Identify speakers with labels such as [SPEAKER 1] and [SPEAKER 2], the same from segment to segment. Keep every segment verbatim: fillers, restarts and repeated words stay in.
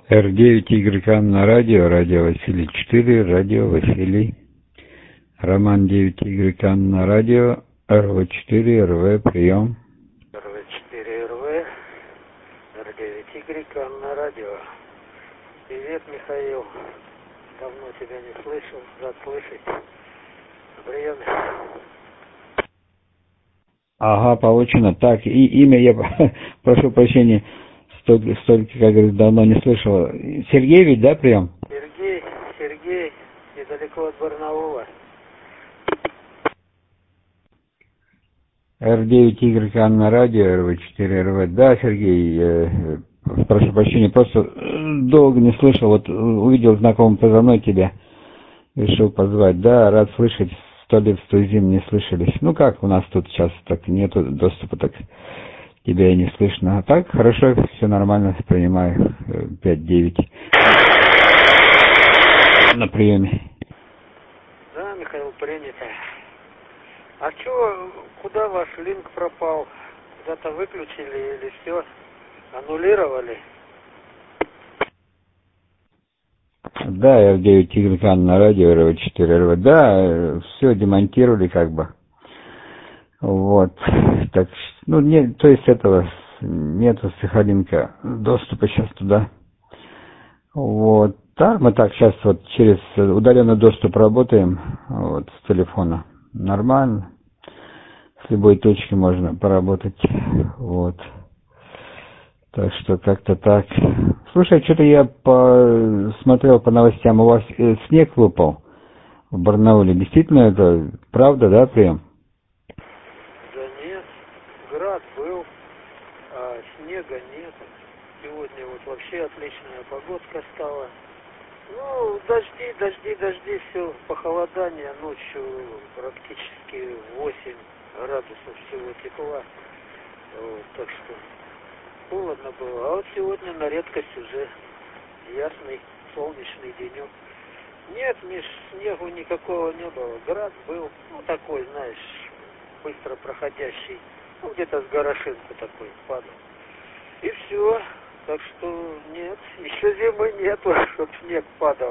[SPEAKER 1] эр девять игрек на радио, радио Василий четыре, радио Василий. Роман девять игрек на радио, эр вэ четыре, эр вэ, прием.
[SPEAKER 2] эр вэ четыре, эр вэ, эр девять игрек на радио. Привет, Михаил. Давно тебя не слышал, рад слышать. На приеме.
[SPEAKER 1] Ага, получено. Так, и имя я прошу прощения, столько, столько, как говорится, давно не слышал. Сергей ведь, да, прием?
[SPEAKER 2] Сергей, Сергей, недалеко от Барнаула.
[SPEAKER 1] эр девять игрек на радио, эр вэ четыре, эр вэ. Да, Сергей, э, прошу прощения, просто долго не слышал, вот увидел знакомый позывной тебя, решил позвать. Да, рад слышать, сто лет, сто зим не слышались. Ну как, у нас тут сейчас так нету доступа, так тебя и не слышно. А так, хорошо, все нормально, принимаю, пять девять на приеме.
[SPEAKER 2] Да, Михаил, принято. А чё, куда ваш линк пропал? Куда-то выключили или все? Аннулировали?
[SPEAKER 1] Да, эр девять игрек на радио, эр вэ четыре, эр вэ. Да, все демонтировали как бы. Вот. Так, ну, не, то есть этого нету Сахалинка доступа сейчас туда. Вот. Да, мы так сейчас вот через удаленный доступ работаем, вот, с телефона. Нормально. С любой точки можно поработать. Вот. Так что как-то так. Слушай, что-то я посмотрел по новостям, у вас снег выпал в Барнауле. Действительно это правда, да, прием?
[SPEAKER 2] Да нет, град был, а снега нет. Сегодня вот вообще отличная погодка стала. Ну, дожди, дожди, дожди, все, похолодание, ночью практически восемь градусов всего тепла. Вот, так что холодно было. А вот сегодня на редкость уже ясный солнечный денек. Нет, Миш, снегу никакого не было. Град был, ну такой, знаешь, быстро проходящий. Ну где-то с горошинку такой падал. И все. Так что нет, еще зимы нету, чтоб снег падал.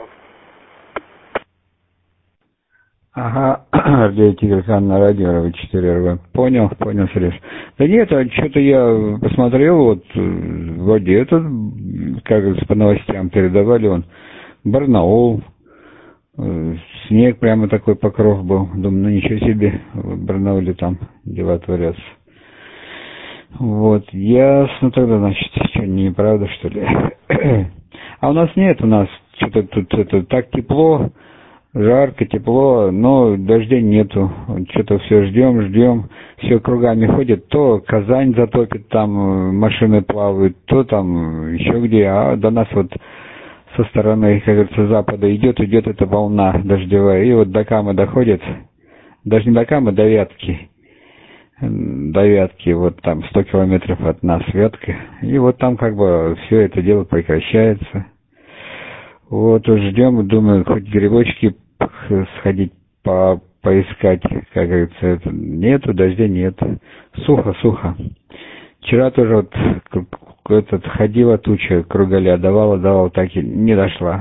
[SPEAKER 1] Ага, эр девять игрек на радио, эр вэ четыре, эр вэ. Понял, понял, Сереж. Да нет, а что-то я посмотрел, вот, вроде это, как по новостям передавали, он, Барнаул, снег прямо такой покров был. Думаю, ну ничего себе, в Барнауле там дела творятся. Вот, ясно тогда, значит, что, неправда, что ли? А у нас нет, у нас что-то тут это, так тепло, жарко, тепло, но дождей нету. Что-то все ждем, ждем, все кругами ходит. То Казань затопит, там машины плавают, то там еще где. А до нас вот со стороны, как говорится, запада идет, идет эта волна дождевая. И вот до Камы доходит, даже не до Камы, до Вятки. До Вятки, вот там сто километров от нас Вятка. И вот там как бы все это дело прекращается. Вот уж ждем, думаю, хоть грибочки сходить по, поискать, как говорится, это. Нету, дождя нет. Сухо, сухо. Вчера тоже вот этот, ходила туча, кругаля давала, давала, так и не дошла.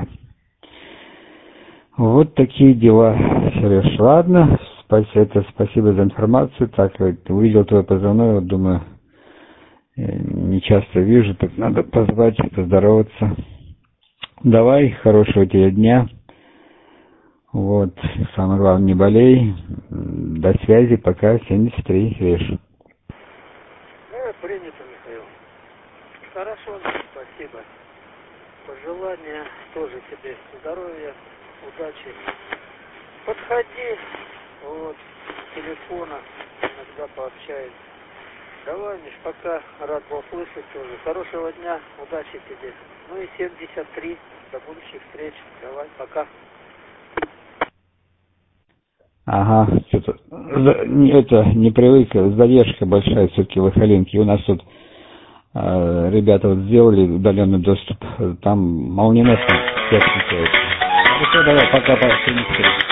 [SPEAKER 1] Вот такие дела, Сереж. Ладно, спасибо, это, спасибо за информацию. Так, вот, увидел твой позывной, вот думаю, не часто вижу, так надо позвать, поздороваться. Давай, хорошего тебе дня. Вот, самое главное, не болей. До связи, пока, семьдесят три, Сереж.
[SPEAKER 2] Да, принято, Михаил. Хорошо, спасибо. Пожелания тоже тебе здоровья, удачи. Подходи, вот, с телефона, иногда пообщаемся. Давай, Миш, пока, рад был слышать тоже. Хорошего дня, удачи тебе. Ну и семьдесят три, до будущих встреч. Давай, пока.
[SPEAKER 1] Ага, что-то, это, не привык, задержка большая все-таки в Ихалинке. У нас тут э, ребята вот сделали удаленный доступ, там молниеносно всех включается. Ну что, давай, пока, пока, семьдесят три.